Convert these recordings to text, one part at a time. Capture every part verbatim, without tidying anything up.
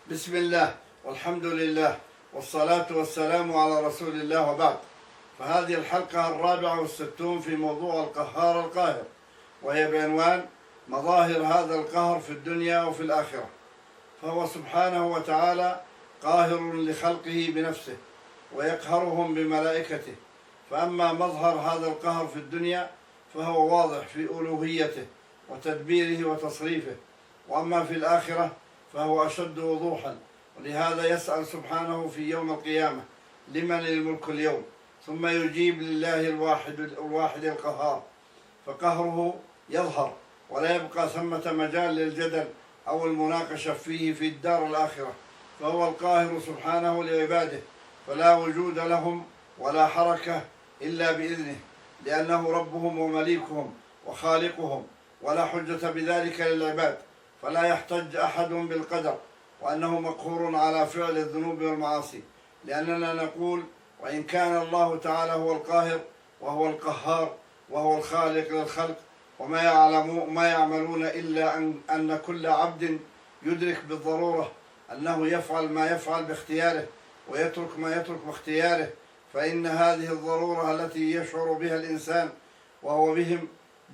بسم الله والحمد لله والصلاة والسلام على رسول الله، وبعد. فهذه الحلقة الرابعة والستون في موضوع القهار القاهر، وهي بعنوان مظاهر هذا القهر في الدنيا وفي الآخرة. فهو سبحانه وتعالى قاهر لخلقه بنفسه ويقهرهم بملائكته. فأما مظهر هذا القهر في الدنيا فهو واضح في ألوهيته وتدبيره وتصريفه، وأما في الآخرة فهو أشد وضوحا. ولهذا يسأل سبحانه في يوم القيامة: لمن الملك اليوم؟ ثم يجيب: لله الواحد الواحد القهار. فقهره يظهر ولا يبقى ثمة مجال للجدل أو المناقشة فيه في الدار الآخرة. فهو القاهر سبحانه لعباده، فلا وجود لهم ولا حركة إلا بإذنه، لأنه ربهم ومليكهم وخالقهم، ولا حجة بذلك للعباد، فلا يحتج أحد بالقدر وأنه مقهور على فعل الذنوب والمعاصي، لأننا نقول: وإن كان الله تعالى هو القاهر وهو القهار وهو الخالق للخلق، وما يعلمون ما يعملون إلا أن, أن كل عبد يدرك بالضرورة أنه يفعل ما يفعل باختياره ويترك ما يترك باختياره. فإن هذه الضرورة التي يشعر بها الإنسان وهو بهم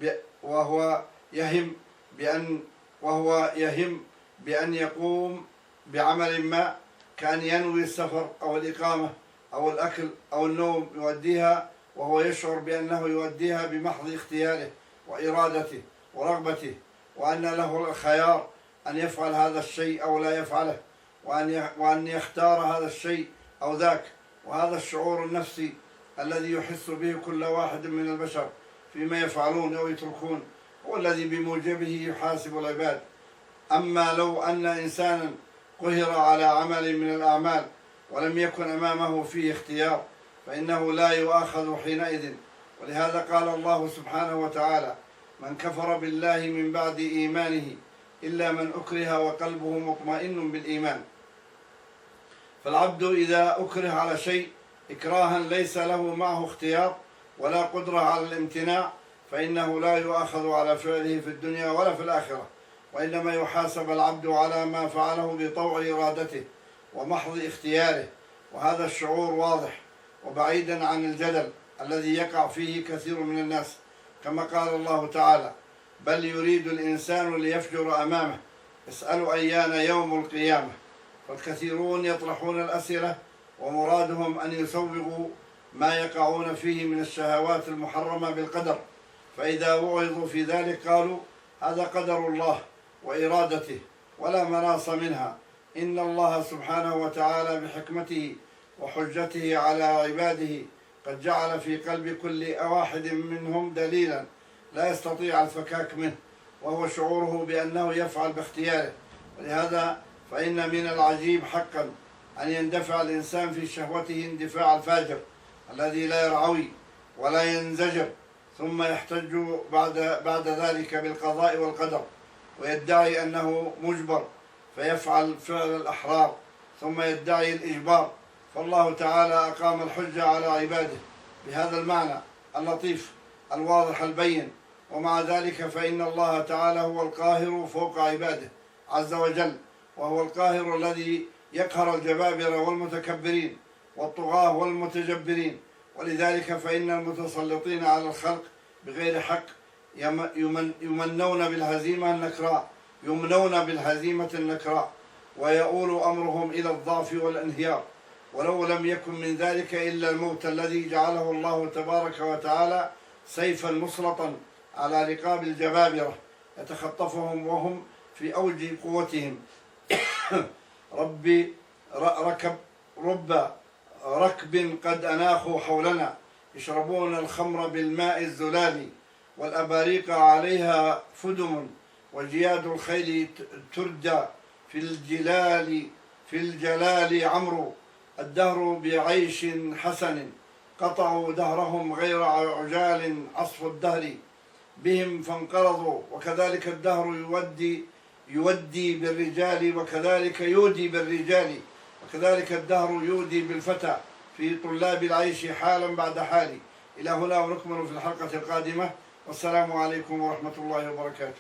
وهو يهم بأن وهو يهم بأن يقوم بعمل ما، كأن ينوي السفر أو الإقامة أو الأكل أو النوم، يؤديها وهو يشعر بأنه يؤديها بمحض اختياره وإرادته ورغبته، وأن له الخيار أن يفعل هذا الشيء أو لا يفعله، وأن يختار هذا الشيء أو ذاك. وهذا الشعور النفسي الذي يحس به كل واحد من البشر فيما يفعلون أو يتركون هو الذي بموجبه يحاسب العباد. أما لو أن إنسانا قهر على عمل من الأعمال ولم يكن أمامه فيه اختيار فإنه لا يؤاخذ حينئذ. ولهذا قال الله سبحانه وتعالى: من كفر بالله من بعد إيمانه إلا من أكره وقلبه مطمئن بالإيمان. فالعبد إذا أكره على شيء إكراها ليس له معه اختيار ولا قدرة على الامتناع، فإنه لا يؤاخذ على فعله في الدنيا ولا في الآخرة، وإنما يحاسب العبد على ما فعله بطوع إرادته ومحض اختياره. وهذا الشعور واضح وبعيدا عن الجدل الذي يقع فيه كثير من الناس، كما قال الله تعالى: بل يريد الإنسان ليفجر أمامه يسأل أيان يوم القيامة. فالكثيرون يطرحون الأسئلة ومرادهم أن يسوغوا ما يقعون فيه من الشهوات المحرمة بالقدر، فإذا وعظوا في ذلك قالوا: هذا قدر الله وإرادته ولا مناص منها. إن الله سبحانه وتعالى بحكمته وحجته على عباده قد جعل في قلب كل واحد منهم دليلا لا يستطيع الفكاك منه، وهو شعوره بأنه يفعل باختياره. ولهذا فإن من العجيب حقا أن يندفع الإنسان في شهوته اندفاع الفاجر الذي لا يرعوي ولا ينزجر، ثم يحتج بعد بعد ذلك بالقضاء والقدر ويدعي أنه مجبر فيفعل فعل الأحرار، ثم يدعي الإجبار. فالله تعالى أقام الحجة على عباده بهذا المعنى اللطيف الواضح البين. ومع ذلك فإن الله تعالى هو القاهر فوق عباده عز وجل، وهو القاهر الذي يقهر الجبابرة والمتكبرين والطغاة والمتجبرين. ولذلك فإن المتسلطين على الخلق بغير حق يمنون بالهزيمة النكراء يمنون بالهزيمة النكراء ويؤول أمرهم إلى الضعف والانهيار، ولو لم يكن من ذلك إلا الموت الذي جعله الله تبارك وتعالى سيفا مسلطا على رقاب الجبابرة يتخطفهم وهم في أوج قوتهم. ربي ركب رب ركب قد أناخوا حولنا يشربون الخمر بالماء الزلال، والأباريق عليها فدم، وجياد الخيل تردى في الجلال في الجلال عمرو. الدهر بعيش حسن قطعوا دهرهم غير عجال عصف الدهر بهم فانقرضوا. وكذلك الدهر يودي يودي بالرجال وكذلك يودي بالرجال وكذلك الدهر يودي بالفتى في طلاب العيش حالا بعد حال. إلى هنا ونكمل في الحلقة القادمة، والسلام عليكم ورحمة الله وبركاته.